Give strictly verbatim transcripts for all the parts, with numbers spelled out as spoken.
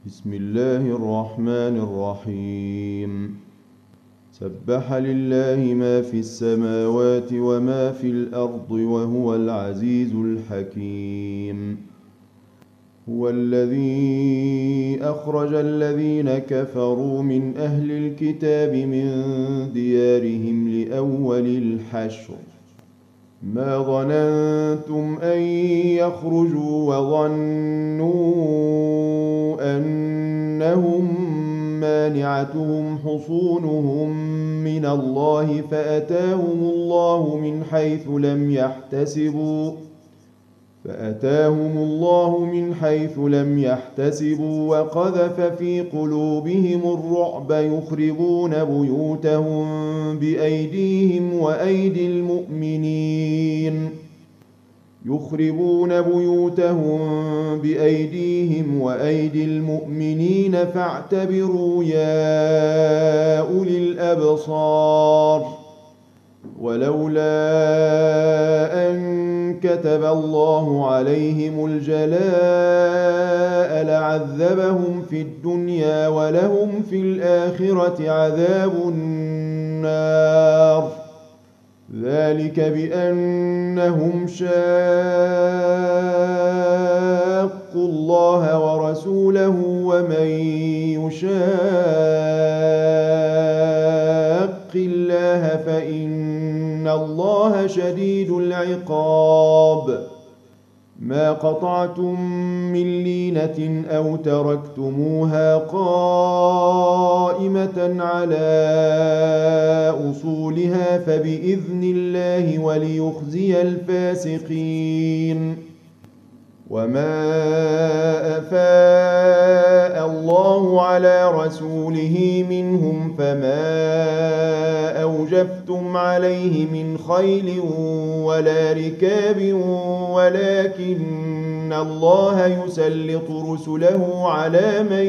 بسم الله الرحمن الرحيم. سبح لله ما في السماوات وما في الأرض وهو العزيز الحكيم. هو الذي أخرج الذين كفروا من أهل الكتاب من ديارهم لأول الحشر ما ظننتم أن يخرجوا وظنوا أنهم مانعتهم حصونهم من الله فأتاهم الله من حيث لم يحتسبوا فأتاهم الله من حيث لم يحتسبوا وقذف في قلوبهم الرعب يخربون بيوتهم بأيديهم وأيدي المؤمنين يخربون بيوتهم بأيديهم وأيدي المؤمنين فاعتبروا يا أولي الأبصار. ولولا أن كتب الله عليهم الجلاء لعذبهم في الدنيا ولهم في الآخرة عذاب النار ذلك بأنهم شاقوا الله ورسوله ومن يشاق الله فإن الله شديد العقاب. ما قطعتم من لينة أو تركتموها قائمة على أصولها فبإذن الله وليخزي الفاسقين. وما أفاء الله على رسوله منهم فما أوجفتم عليه من خيل ولا ركاب ولكن الله يسلط رسله على من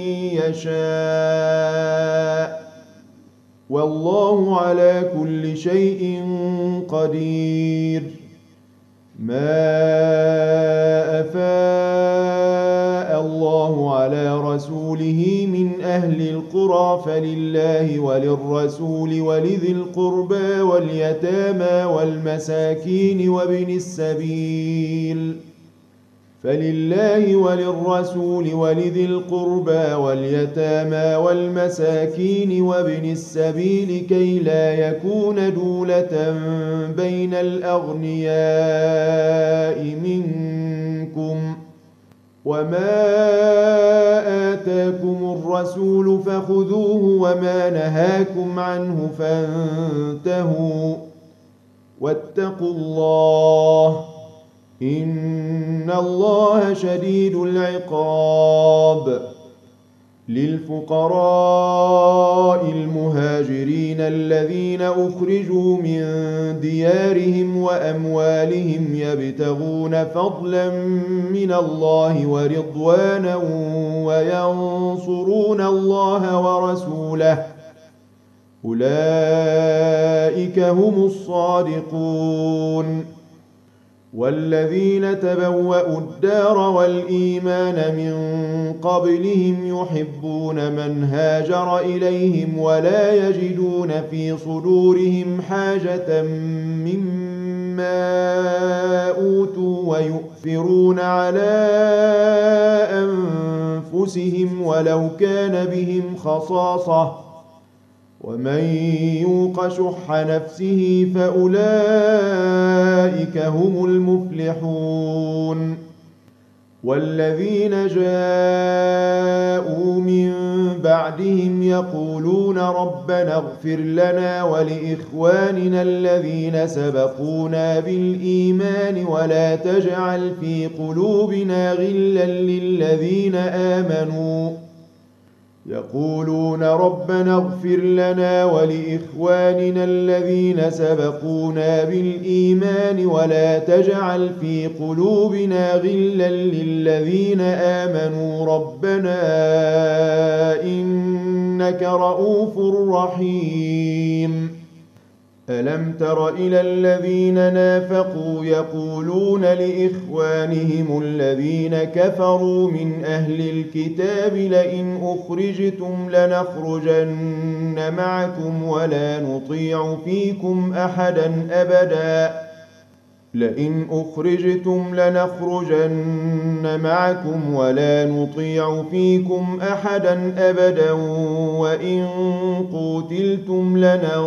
يشاء والله على كل شيء قدير. ما أفاء الله على رسوله من أهل القرى فلله وللرسول ولذي القربى واليتامى والمساكين وابن السبيل فلله وللرسول ولذي القربى واليتامى والمساكين وابن السبيل كي لا يكون دولة بين الأغنياء منكم وما آتاكم الرسول فخذوه وما نهاكم عنه فانتهوا واتقوا الله إن الله شديد العقاب. للفقراء المهاجرين الذين أخرجوا من ديارهم وأموالهم يبتغون فضلا من الله ورضوانا وينصرون الله ورسوله أولئك هم الصادقون. والذين تبوأوا الدار والإيمان من قبلهم يحبون من هاجر إليهم ولا يجدون في صدورهم حاجة مما أوتوا ويؤثرون على أنفسهم ولو كان بهم خصاصة ومن يوق شح نفسه فأولئك هم المفلحون. والذين جاءوا من بعدهم يقولون ربنا اغفر لنا ولإخواننا الذين سبقونا بالإيمان ولا تجعل في قلوبنا غلا للذين آمنوا يقولون ربنا اغفر لنا ولإخواننا الذين سبقونا بالإيمان ولا تجعل في قلوبنا غلا للذين آمنوا ربنا إنك رؤوف رحيم. ألم تر إلى الذين نافقوا يقولون لإخوانهم الذين كفروا من أهل الكتاب لئن أخرجتم لنخرجن معكم ولا نطيع فيكم أحدا أبدا لئن أخرجتم لنخرجن معكم ولا نطيع فيكم أحدا أبدا وإن قوتلتم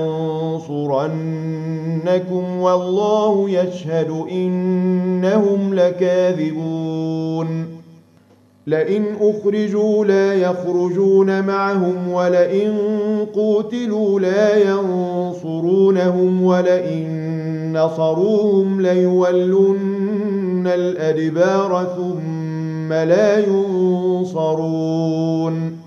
لننصرنكم والله يشهد إنهم لكاذبون لئن أخرجوا لا يخرجون معهم ولئن قوتلوا لا ينصرونهم ولئن نصروهم ليولن الأدبار ثم لا ينصرون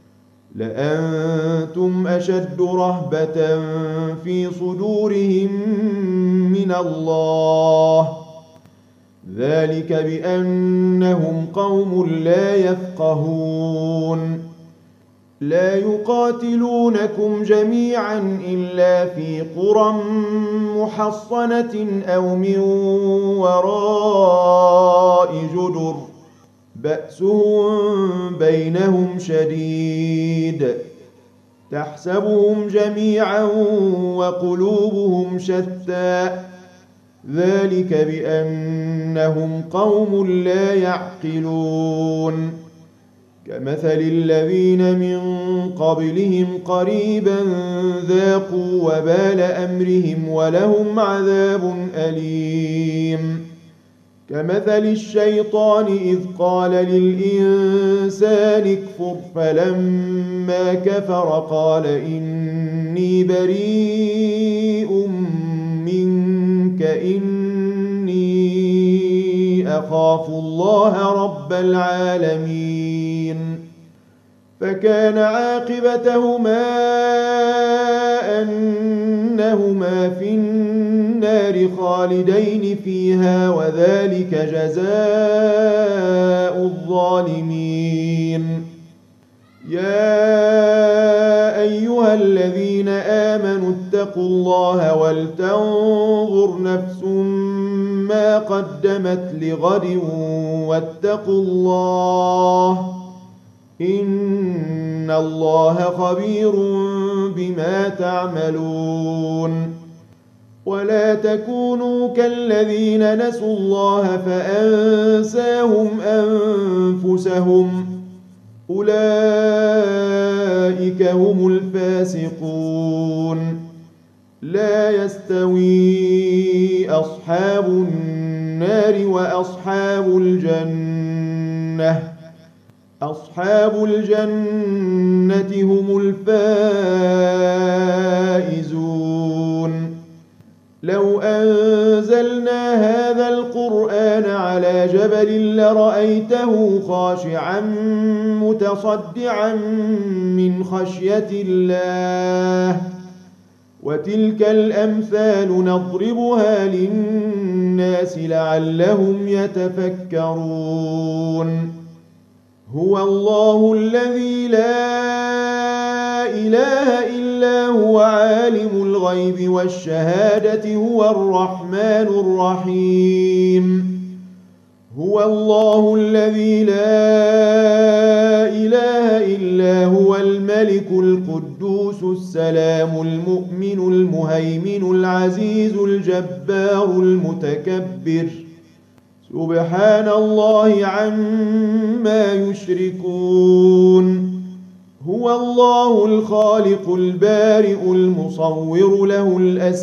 لأنتم أشد رهبة في صدورهم من الله ذلك بأنهم قوم لا يفقهون لا يقاتلونكم جميعا إلا في قرى محصنة أو من وراء جدر بأسهم بينهم شديد تحسبهم جميعا وقلوبهم شتى ذلك بأنهم قوم لا يعقلون كمثل الذين من قبلهم قريبا ذاقوا وبال أمرهم ولهم عذاب أليم كمثل الشيطان إذ قال للإنسان اكفر فلما كفر قال إني بريء منك إني أخاف الله رب العالمين فكان عاقبتهما أنهما في النار خالدين فيها وذلك جزاء الظالمين يا أيها الذين آمنوا اتقوا الله ولتنظر نفس ما قدمت لغد واتقوا الله إن الله خبير بما تعملون ولا تكونوا كالذين نسوا الله فأنساهم أنفسهم أولئك هم الفاسقون لا يستوي أصحاب النار وأصحاب الجنة أصحاب الجنة هم الفائزون لو أنزلنا هذا القرآن على جبل لرأيته خاشعا متصدعا من خشية الله وتلك الأمثال نضربها للناس لعلهم يتفكرون هو الله الذي لا إله إلا هو عالم الغيب والشهادة هو الرحمن الرحيم هو الله الذي لا إله إلا هو الملك القدوس السلام المؤمن المهيمن العزيز الجبار المتكبر سبحان الله عما يشركون هو الله الخالق البارئ المصور له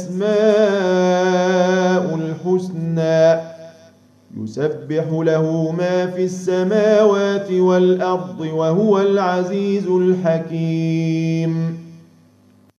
الأسماء الحسنى يسبح له ما في السماوات والأرض وهو العزيز الحكيم